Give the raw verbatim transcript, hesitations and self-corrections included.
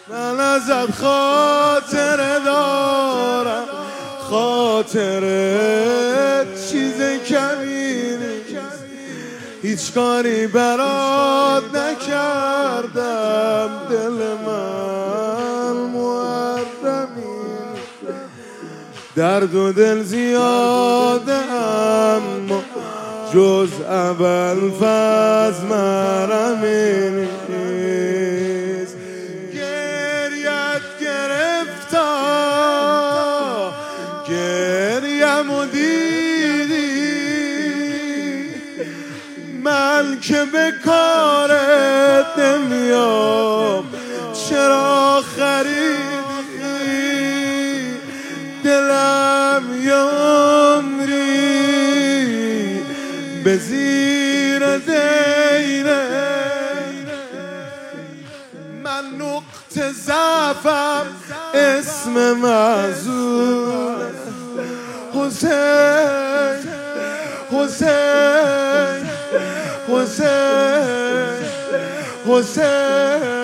من ازت خاطره دارم، خاطرت چیز کمی نیست، هیچ کاری برات نکردم، دل من محرمی، درد و دل زیاده اما جز ابوالفضل محرمی نیست. گریت گرفتا گریم و دیدی، من که به کارت نمیام، چرا خریدی دلم یه عمری به زیر دیره، من نقطه ضعفم اسم معذور، حسین حسین حسین حسین